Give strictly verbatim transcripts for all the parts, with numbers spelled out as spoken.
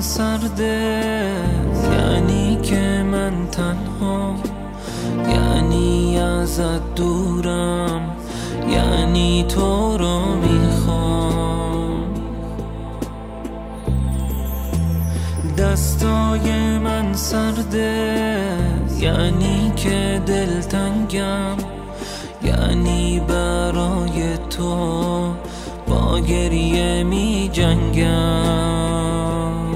سرده، یعنی که من تنها، یعنی ازت دورم، یعنی تو رو میخوام. دستای من سرده، یعنی که دلتنگم، یعنی برای تو با گریه می جنگم.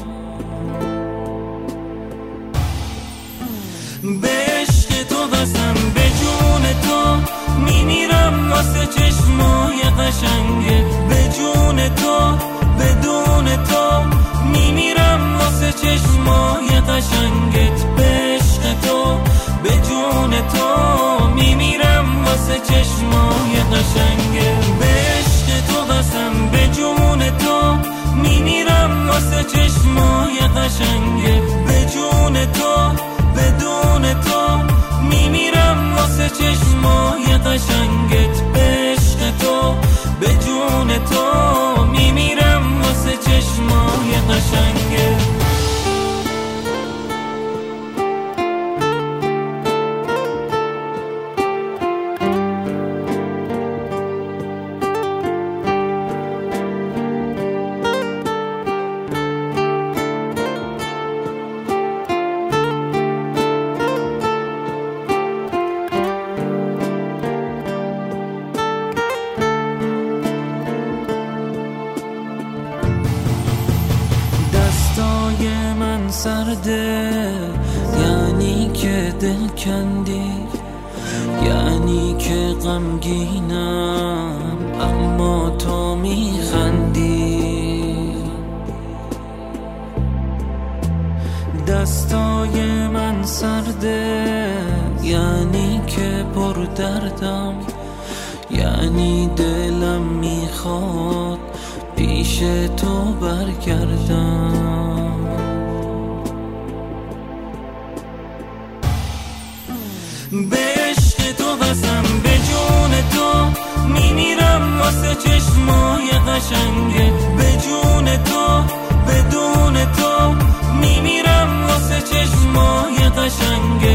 به عشق تو قسم، به جون تو می میرم واسه چشمای قشنگه، به جون تو بدون تو می میرم واسه چشمای قشنگت، به عشق تو به جون تو می میرم واسه چشمای قشنگت، به عشق تو قسم، به جون تو می میرم واسه چشمای قشنگت، به جون تو بدون تو می میرم واسه چشمای قشنگت، به عشق تو به جون تو می میرم واسه چشمای قشنگت. دستای من سرده، یعنی که دل کندی، یعنی که غمگینم اما تو میخندی. دستای من سرده، یعنی که پر دردم، یعنی دلم میخواد پیش تو برگردم. به عشق تو قسم، به جون تو می میرم واسه چشمای قشنگت، به جون تو بدون تو می میرم واسه چشمای قشنگت،